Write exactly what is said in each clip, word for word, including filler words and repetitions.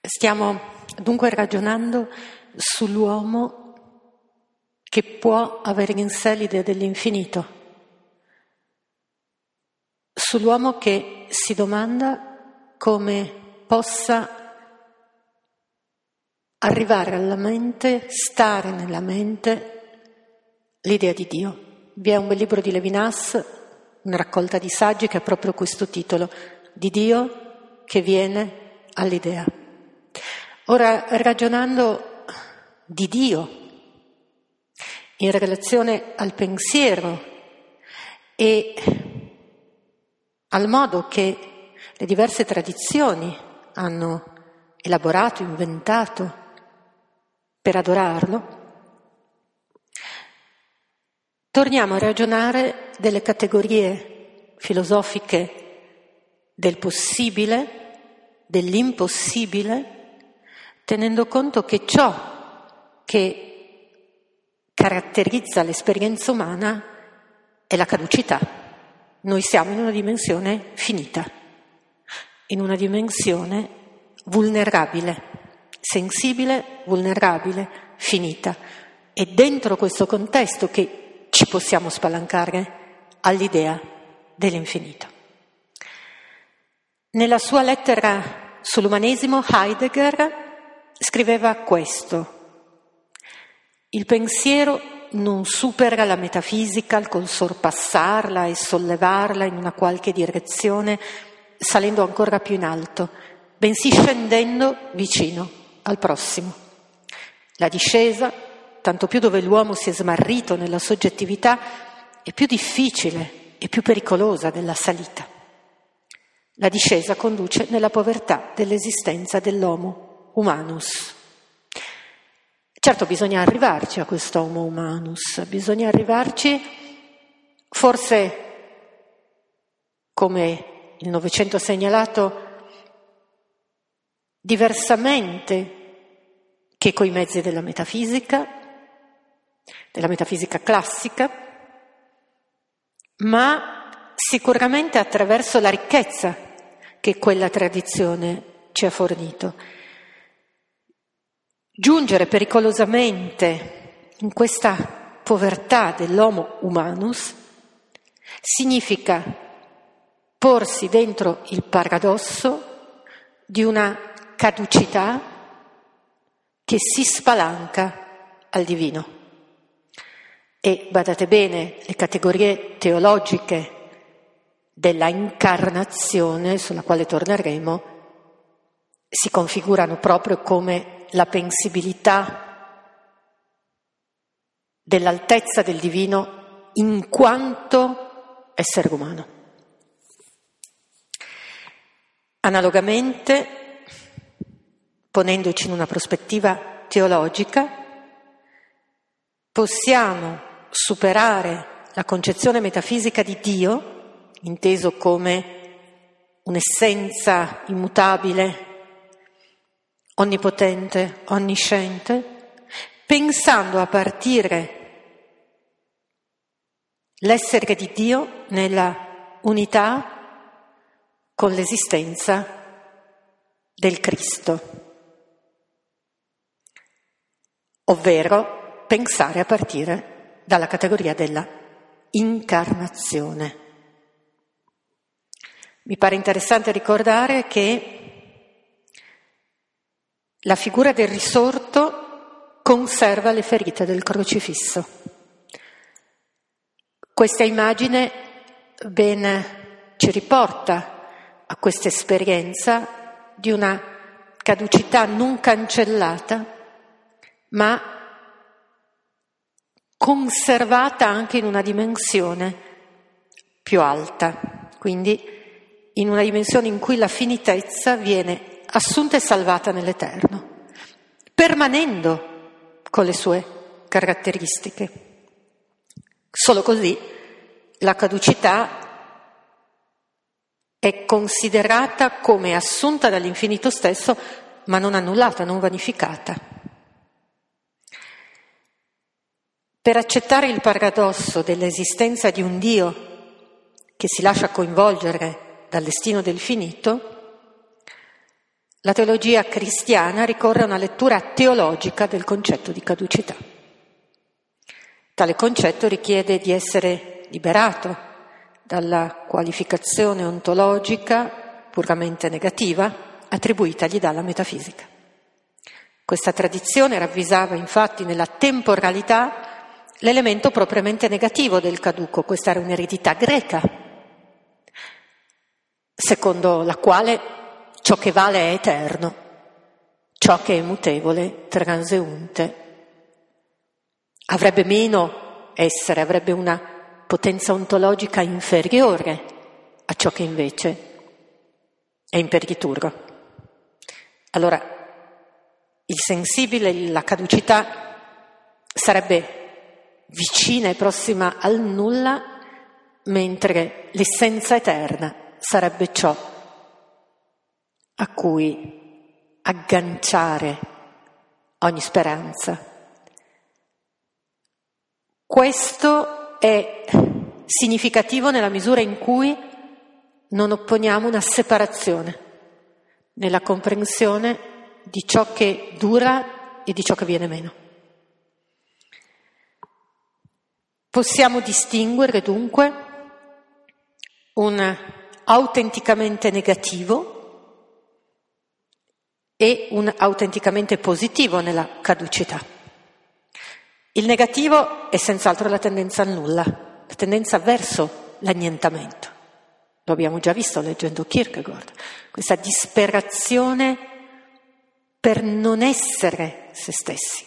Stiamo dunque ragionando sull'uomo che può avere in sé l'idea dell'infinito, sull'uomo che si domanda come possa arrivare alla mente, stare nella mente l'idea di Dio. Vi è un bel libro di Levinas, una raccolta di saggi che ha proprio questo titolo, di Dio che viene all'idea. Ora, ragionando di Dio in relazione al pensiero e al modo che le diverse tradizioni hanno elaborato, inventato per adorarlo, torniamo a ragionare delle categorie filosofiche del possibile, dell'impossibile, tenendo conto che ciò che caratterizza l'esperienza umana è la caducità. Noi siamo in una dimensione finita, in una dimensione vulnerabile, sensibile, vulnerabile, finita. E dentro questo contesto che ci possiamo spalancare all'idea dell'infinito. Nella sua lettera sull'umanesimo, Heidegger scriveva questo: il pensiero non supera la metafisica col sorpassarla e sollevarla in una qualche direzione, salendo ancora più in alto, bensì scendendo vicino al prossimo. La discesa, tanto più dove l'uomo si è smarrito nella soggettività, è più difficile e più pericolosa della salita. La discesa conduce nella povertà dell'esistenza dell'homo humanus. Certo, bisogna arrivarci a questo homo humanus, bisogna arrivarci forse, come il Novecento ha segnalato, diversamente che coi mezzi della metafisica, della metafisica classica, ma sicuramente attraverso la ricchezza che quella tradizione ci ha fornito. Giungere pericolosamente in questa povertà dell'homo humanus significa porsi dentro il paradosso di una caducità che si spalanca al divino. E badate bene, le categorie teologiche della incarnazione, sulla quale torneremo, si configurano proprio come la pensibilità dell'altezza del divino in quanto essere umano. Analogamente, ponendoci in una prospettiva teologica, possiamo superare la concezione metafisica di Dio, inteso come un'essenza immutabile, onnipotente, onnisciente, pensando a partire l'essere di Dio nella unità con l'esistenza del Cristo, ovvero pensare a partire dalla categoria della incarnazione. Mi pare interessante ricordare che la figura del risorto conserva le ferite del crocifisso. Questa immagine ben ci riporta a questa esperienza di una caducità non cancellata, ma conservata anche in una dimensione più alta, quindi in una dimensione in cui la finitezza viene assunta e salvata nell'eterno, permanendo con le sue caratteristiche. Solo così la caducità è considerata come assunta dall'infinito stesso, ma non annullata, non vanificata. Per accettare il paradosso dell'esistenza di un Dio che si lascia coinvolgere dal destino del finito, la teologia cristiana ricorre a una lettura teologica del concetto di caducità. Tale concetto richiede di essere liberato dalla qualificazione ontologica puramente negativa attribuitagli dalla metafisica. Questa tradizione ravvisava infatti nella temporalità l'elemento propriamente negativo del caduco. Questa era un'eredità greca, secondo la quale ciò che vale è eterno, ciò che è mutevole, transeunte, avrebbe meno essere, avrebbe una potenza ontologica inferiore a ciò che invece è imperiturgo. Allora, il sensibile, la caducità, sarebbe vicina e prossima al nulla, mentre l'essenza eterna sarebbe ciò a cui agganciare ogni speranza. Questo è significativo nella misura in cui non opponiamo una separazione nella comprensione di ciò che dura e di ciò che viene meno. Possiamo distinguere dunque un autenticamente negativo e un autenticamente positivo nella caducità. Il negativo è senz'altro la tendenza al nulla, la tendenza verso l'annientamento. Lo abbiamo già visto leggendo Kierkegaard, questa disperazione per non essere se stessi.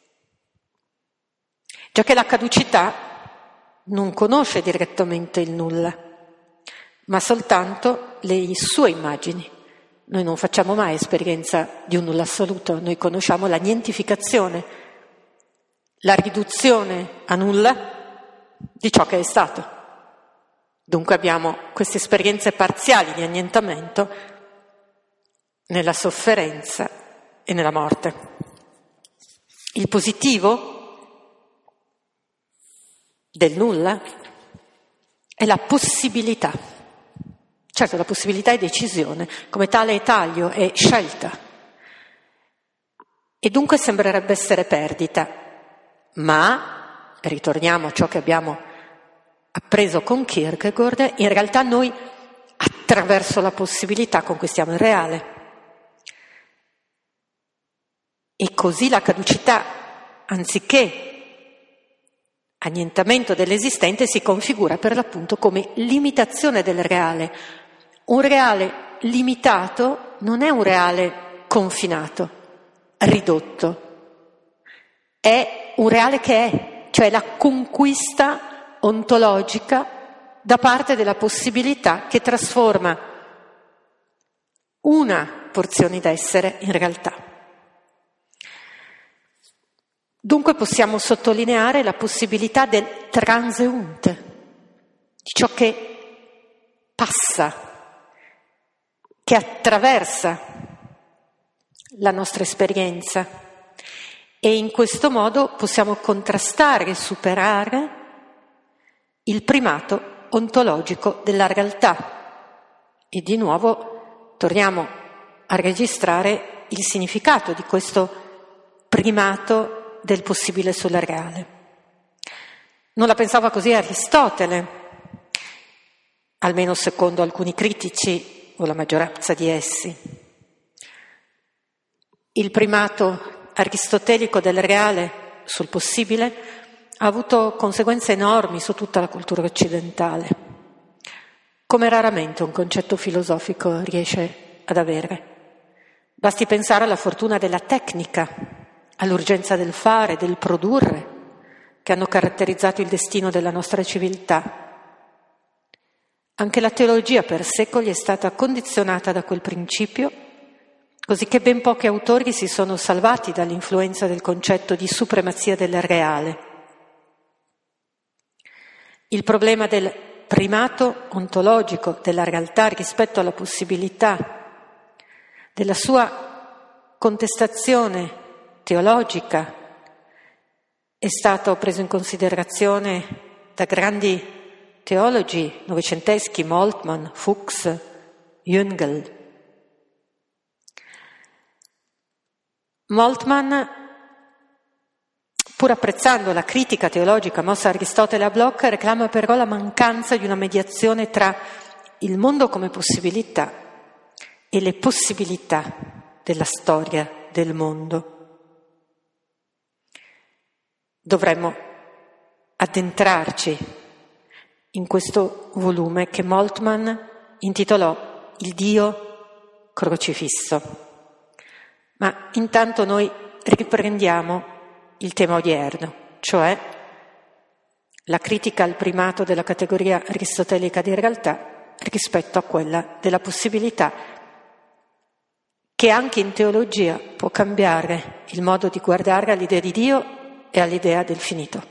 Già che la caducità non conosce direttamente il nulla, ma soltanto le sue immagini. Noi non facciamo mai esperienza di un nulla assoluto, noi conosciamo la nientificazione, la riduzione a nulla di ciò che è stato. Dunque abbiamo queste esperienze parziali di annientamento nella sofferenza e nella morte. Il positivo del nulla è la possibilità. Certo, la possibilità è decisione, come tale è taglio, è scelta. E dunque sembrerebbe essere perdita. Ma, ritorniamo a ciò che abbiamo appreso con Kierkegaard, in realtà noi attraverso la possibilità conquistiamo il reale. E così la caducità, anziché annientamento dell'esistente, si configura per l'appunto come limitazione del reale. Un reale limitato non è un reale confinato, ridotto. È un reale che è, cioè la conquista ontologica da parte della possibilità che trasforma una porzione d'essere in realtà. Dunque possiamo sottolineare la possibilità del transeunte, di ciò che passa, che attraversa la nostra esperienza, e in questo modo possiamo contrastare e superare il primato ontologico della realtà. E di nuovo torniamo a registrare il significato di questo primato del possibile sul reale. Non la pensava così Aristotele, almeno secondo alcuni critici o la maggioranza di essi. Il primato aristotelico del reale sul possibile ha avuto conseguenze enormi su tutta la cultura occidentale, come raramente un concetto filosofico riesce ad avere. Basti pensare alla fortuna della tecnica, all'urgenza del fare, del produrre, che hanno caratterizzato il destino della nostra civiltà. Anche la teologia per secoli è stata condizionata da quel principio, così che ben pochi autori si sono salvati dall'influenza del concetto di supremazia del reale. Il problema del primato ontologico della realtà rispetto alla possibilità della sua contestazione teologica è stato preso in considerazione da grandi teologi novecenteschi, Moltmann, Fuchs, Jüngel. Moltmann, pur apprezzando la critica teologica mossa a Aristotele e a Bloch, reclama però la mancanza di una mediazione tra il mondo come possibilità e le possibilità della storia del mondo. Dovremmo addentrarci in questo volume che Moltmann intitolò Il Dio crocifisso. Ma intanto noi riprendiamo il tema odierno, cioè la critica al primato della categoria aristotelica di realtà rispetto a quella della possibilità, che anche in teologia può cambiare il modo di guardare all'idea di Dio e all'idea del finito.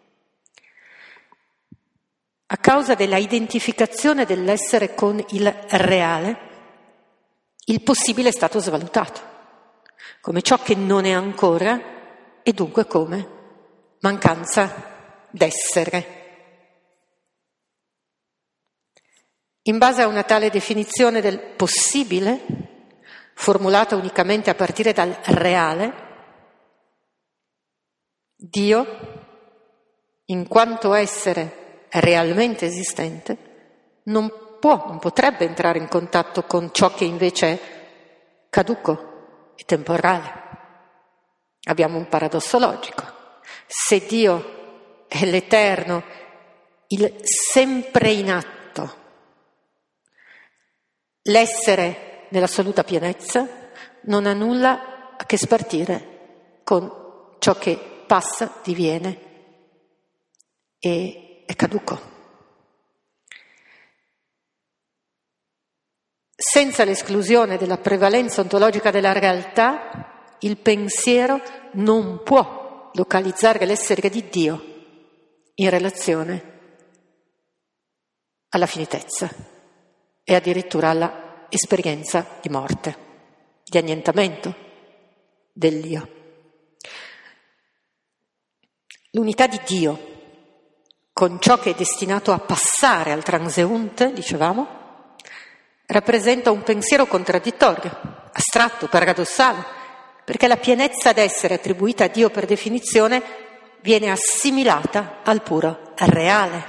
A causa della identificazione dell'essere con il reale, il possibile è stato svalutato come ciò che non è ancora e dunque come mancanza d'essere. In base a una tale definizione del possibile, formulata unicamente a partire dal reale, Dio, in quanto essere realmente esistente, non può, non potrebbe entrare in contatto con ciò che invece è caduco e temporale. Abbiamo un paradosso logico. Se Dio è l'eterno, il sempre in atto, l'essere nell'assoluta pienezza, non ha nulla a che spartire con ciò che passa, diviene e è caduco. Senza l'esclusione della prevalenza ontologica della realtà, il pensiero non può localizzare l'essere di Dio in relazione alla finitezza e addirittura alla esperienza di morte, di annientamento dell'io. L'unità di Dio con ciò che è destinato a passare al transeunte, dicevamo, rappresenta un pensiero contraddittorio, astratto, paradossale, perché la pienezza d'essere attribuita a Dio per definizione viene assimilata al puro reale.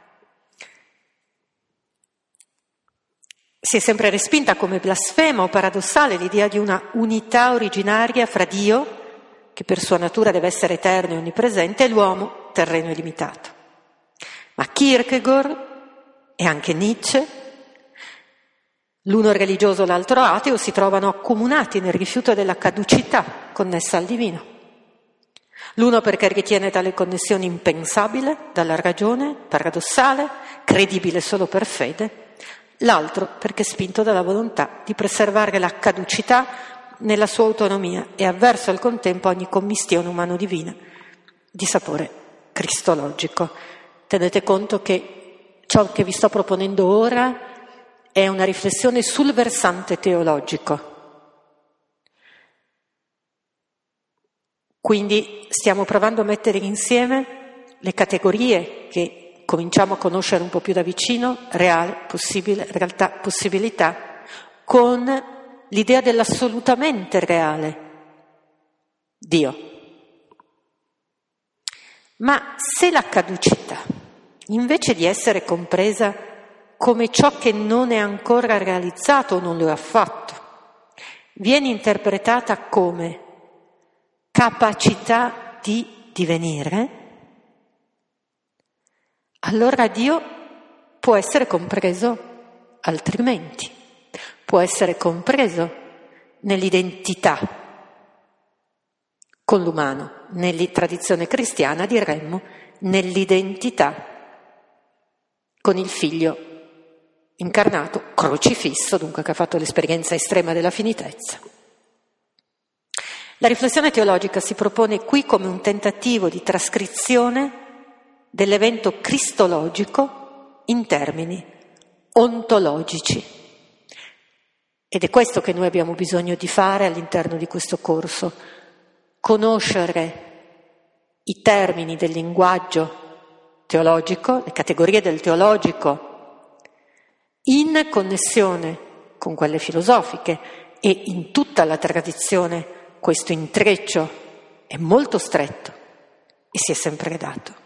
Si è sempre respinta come blasfema o paradossale l'idea di una unità originaria fra Dio, che per sua natura deve essere eterno e onnipresente, e l'uomo terreno e limitato. Ma Kierkegaard e anche Nietzsche, l'uno religioso, l'altro ateo, si trovano accomunati nel rifiuto della caducità connessa al divino. L'uno perché ritiene tale connessione impensabile dalla ragione, paradossale, credibile solo per fede, l'altro perché spinto dalla volontà di preservare la caducità nella sua autonomia e avverso al contempo ogni commistione umano-divina di sapore cristologico. Tenete conto che ciò che vi sto proponendo ora è una riflessione sul versante teologico. Quindi stiamo provando a mettere insieme le categorie che cominciamo a conoscere un po' più da vicino, reale, possibile, realtà, possibilità, con l'idea dell'assolutamente reale, Dio. Ma se la caducità, invece di essere compresa come ciò che non è ancora realizzato o non lo ha fatto, viene interpretata come capacità di divenire, allora Dio può essere compreso altrimenti, può essere compreso nell'identità con l'umano. Nella tradizione cristiana diremmo nell'identità con il Figlio incarnato, crocifisso, dunque che ha fatto l'esperienza estrema della finitezza. La riflessione teologica si propone qui come un tentativo di trascrizione dell'evento cristologico in termini ontologici. Ed è questo che noi abbiamo bisogno di fare all'interno di questo corso, conoscere i termini del linguaggio teologico, le categorie del teologico, in connessione con quelle filosofiche e in tutta la tradizione questo intreccio è molto stretto e si è sempre dato.